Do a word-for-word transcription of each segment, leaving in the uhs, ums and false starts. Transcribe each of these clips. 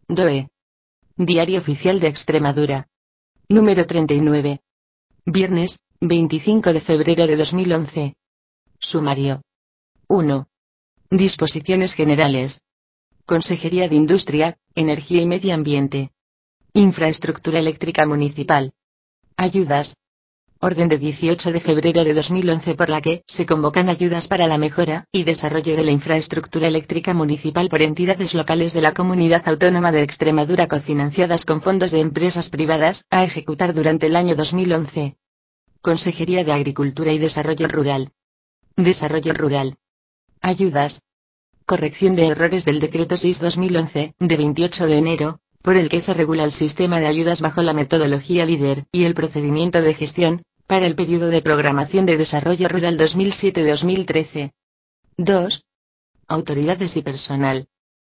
D O E. Diario Oficial de Extremadura. Número treinta y nueve. Viernes, veinticinco de febrero de dos mil once. Sumario. uno. Disposiciones generales. Consejería de Industria, Energía y Medio Ambiente. Infraestructura eléctrica municipal. Ayudas. Orden de dieciocho de febrero de dos mil once por la que se convocan ayudas para la mejora y desarrollo de la infraestructura eléctrica municipal por entidades locales de la Comunidad Autónoma de Extremadura cofinanciadas con fondos de empresas privadas, a ejecutar durante el año dos mil once. Consejería de Agricultura y Desarrollo Rural. Desarrollo Rural. Ayudas. Corrección de errores del Decreto seis barra dos mil once, de veintiocho de enero, por el que se regula el sistema de ayudas bajo la metodología LEADER, y el procedimiento de gestión, para el periodo de programación de desarrollo rural dos mil siete a dos mil trece. dos. Autoridades y personal.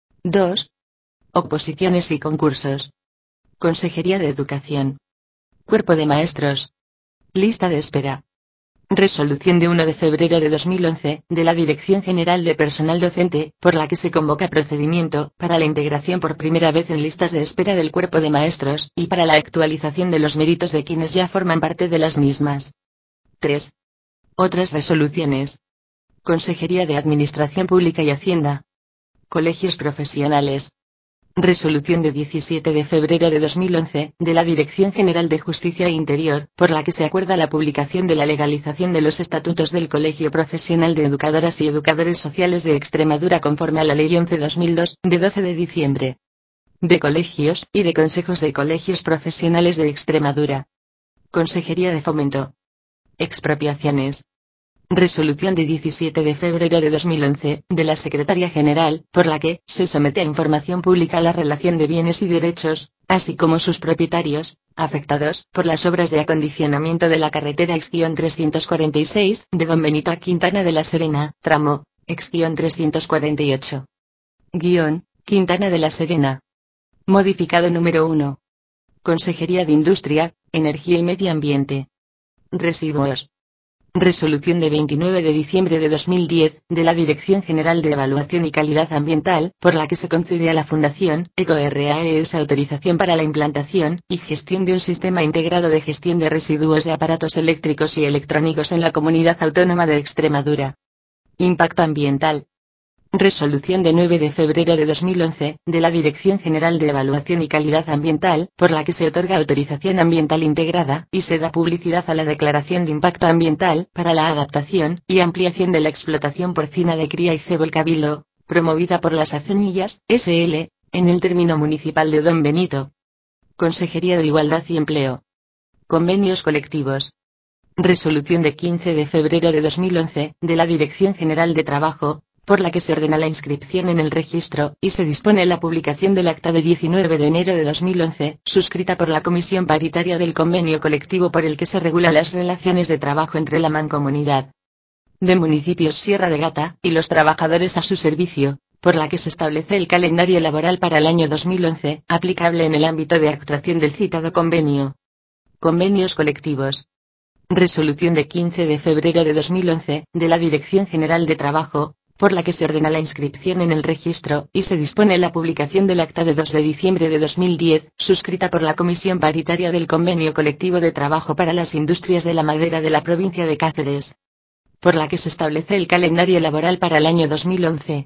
dos. Oposiciones y concursos. Consejería de Educación. Cuerpo de Maestros. Lista de espera. Resolución de uno de febrero de dos mil once, de la Dirección General de Personal Docente, por la que se convoca procedimiento para la integración por primera vez en listas de espera del cuerpo de maestros, y para la actualización de los méritos de quienes ya forman parte de las mismas. tres. Otras resoluciones. Consejería de Administración Pública y Hacienda. Colegios profesionales. Resolución de diecisiete de febrero de dos mil once, de la Dirección General de Justicia e Interior, por la que se acuerda la publicación de la legalización de los estatutos del Colegio Profesional de Educadoras y Educadores Sociales de Extremadura conforme a la Ley once barra dos mil dos, de doce de diciembre. De colegios, y de consejos de colegios profesionales de Extremadura. Consejería de Fomento. Expropiaciones. Resolución de diecisiete de febrero de dos mil once, de la Secretaría General, por la que se somete a información pública la relación de bienes y derechos, así como sus propietarios, afectados por las obras de acondicionamiento de la carretera ex trescientos cuarenta y seis, de Don Benito a Quintana de la Serena, tramo, ex trescientos cuarenta y ocho. Guión, Quintana de la Serena. Modificado número uno. Consejería de Industria, Energía y Medio Ambiente. Residuos. Resolución de veintinueve de diciembre de dos mil diez, de la Dirección General de Evaluación y Calidad Ambiental, por la que se concede a la Fundación EcoRaes autorización para la implantación y gestión de un sistema integrado de gestión de residuos de aparatos eléctricos y electrónicos en la Comunidad Autónoma de Extremadura. Impacto ambiental. Resolución de nueve de febrero de dos mil once, de la Dirección General de Evaluación y Calidad Ambiental, por la que se otorga autorización ambiental integrada, y se da publicidad a la Declaración de Impacto Ambiental, para la adaptación y ampliación de la explotación porcina de cría y cebo El Cabildo, promovida por las Acenillas, S L, en el término municipal de Don Benito. Consejería de Igualdad y Empleo. Convenios colectivos. Resolución de quince de febrero de dos mil once, de la Dirección General de Trabajo, por la que se ordena la inscripción en el registro, y se dispone la publicación del acta de diecinueve de enero de dos mil once, suscrita por la Comisión Paritaria del Convenio Colectivo por el que se regulan las relaciones de trabajo entre la Mancomunidad de Municipios Sierra de Gata, y los trabajadores a su servicio, por la que se establece el calendario laboral para el año dos mil once, aplicable en el ámbito de actuación del citado convenio. Convenios colectivos. Resolución de quince de febrero de dos mil once, de la Dirección General de Trabajo, por la que se ordena la inscripción en el registro, y se dispone la publicación del acta de dos de diciembre de dos mil diez, suscrita por la Comisión Paritaria del Convenio Colectivo de Trabajo para las Industrias de la Madera de la provincia de Cáceres, por la que se establece el calendario laboral para el año dos mil once.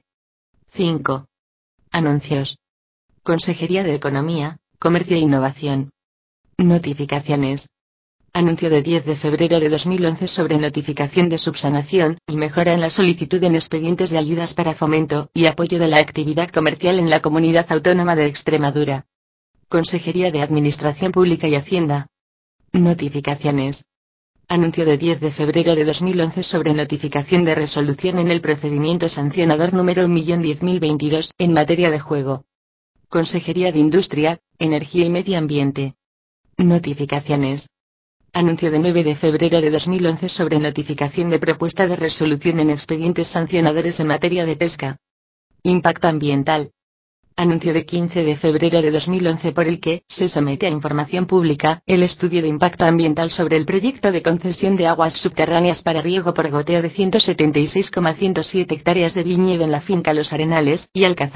cinco. Anuncios. Consejería de Economía, Comercio e Innovación. Notificaciones. Anuncio de diez de febrero de dos mil once sobre notificación de subsanación y mejora en la solicitud en expedientes de ayudas para fomento y apoyo de la actividad comercial en la Comunidad Autónoma de Extremadura. Consejería de Administración Pública y Hacienda. Notificaciones. Anuncio de diez de febrero de dos mil once sobre notificación de resolución en el procedimiento sancionador número un millón diez mil veintidós en materia de juego. Consejería de Industria, Energía y Medio Ambiente. Notificaciones. Anuncio de nueve de febrero de dos mil once sobre notificación de propuesta de resolución en expedientes sancionadores en materia de pesca. Impacto ambiental. Anuncio de quince de febrero de dos mil once por el que se somete a información pública el estudio de impacto ambiental sobre el proyecto de concesión de aguas subterráneas para riego por goteo de ciento setenta y seis coma ciento siete hectáreas de viñedo en la finca Los Arenales y Alcazaba,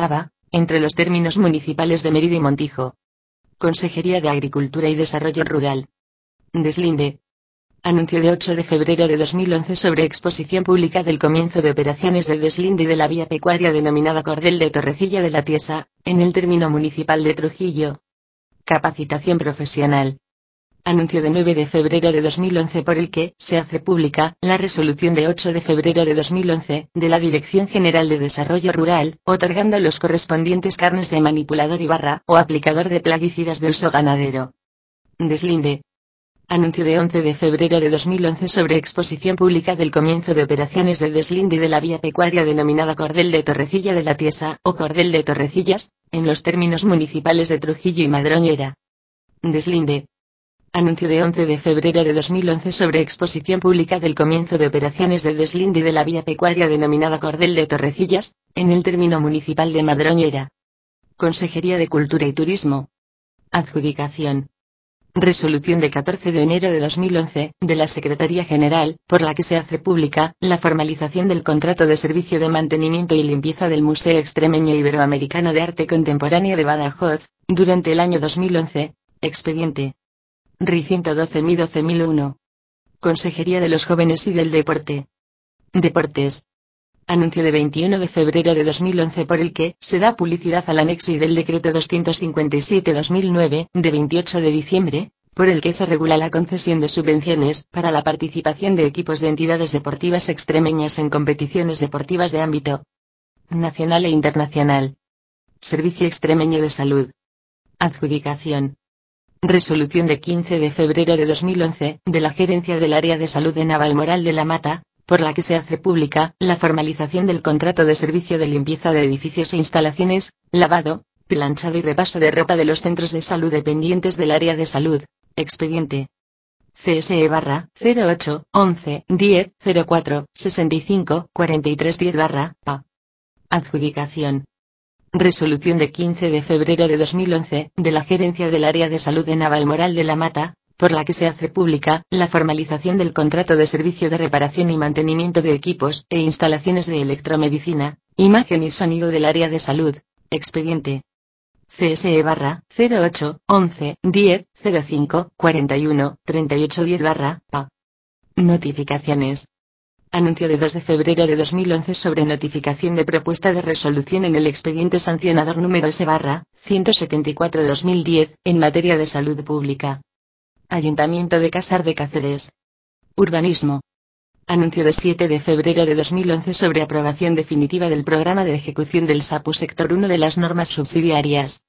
entre los términos municipales de Mérida y Montijo. Consejería de Agricultura y Desarrollo Rural. Deslinde. Anuncio de ocho de febrero de dos mil once sobre exposición pública del comienzo de operaciones de deslinde de la vía pecuaria denominada Cordel de Torrecilla de la Tiesa, en el término municipal de Trujillo. Capacitación profesional. Anuncio de nueve de febrero de dos mil once por el que se hace pública la resolución de ocho de febrero de dos mil once de la Dirección General de Desarrollo Rural, otorgando los correspondientes carnes de manipulador y barra o aplicador de plaguicidas de uso ganadero. Deslinde. Anuncio de once de febrero de dos mil once sobre exposición pública del comienzo de operaciones de deslinde de la vía pecuaria denominada Cordel de Torrecilla de la Tiesa, o Cordel de Torrecillas, en los términos municipales de Trujillo y Madroñera. Deslinde. Anuncio de once de febrero de dos mil once sobre exposición pública del comienzo de operaciones de deslinde de la vía pecuaria denominada Cordel de Torrecillas, en el término municipal de Madroñera. Consejería de Cultura y Turismo. Adjudicación. Resolución de catorce de enero de dos mil once, de la Secretaría General, por la que se hace pública la formalización del contrato de servicio de mantenimiento y limpieza del Museo Extremeño Iberoamericano de Arte Contemporáneo de Badajoz, durante el año dos mil once, expediente R I ciento doce mil doce mil uno. Consejería de los Jóvenes y del Deporte. Deportes. Anuncio de veintiuno de febrero de dos mil once por el que se da publicidad al anexo y del decreto doscientos cincuenta y siete barra dos mil nueve, de veintiocho de diciembre, por el que se regula la concesión de subvenciones para la participación de equipos de entidades deportivas extremeñas en competiciones deportivas de ámbito nacional e internacional. Servicio Extremeño de Salud. Adjudicación. Resolución de quince de febrero de dos mil once, de la Gerencia del Área de Salud de Navalmoral de la Mata, por la que se hace pública la formalización del contrato de servicio de limpieza de edificios e instalaciones, lavado, planchado y repaso de ropa de los centros de salud dependientes del área de salud. Expediente C S E barra cero ocho once diez cero cuatro sesenta y cinco cuarenta y tres diez barra P A. Adjudicación. Resolución de quince de febrero de dos mil once, de la Gerencia del Área de Salud de Navalmoral de la Mata, por la que se hace pública la formalización del contrato de servicio de reparación y mantenimiento de equipos e instalaciones de electromedicina, imagen y sonido del área de salud. Expediente C S E barra cero ocho once diez cero cinco cuarenta y uno treinta y ocho diez barra P A. Notificaciones. Anuncio de dos de febrero de dos mil once sobre notificación de propuesta de resolución en el expediente sancionador número S barra ciento setenta y cuatro de dos mil diez, en materia de salud pública. Ayuntamiento de Casar de Cáceres. Urbanismo. Anuncio de siete de febrero de dos mil once sobre aprobación definitiva del programa de ejecución del S A P U Sector uno de las normas subsidiarias.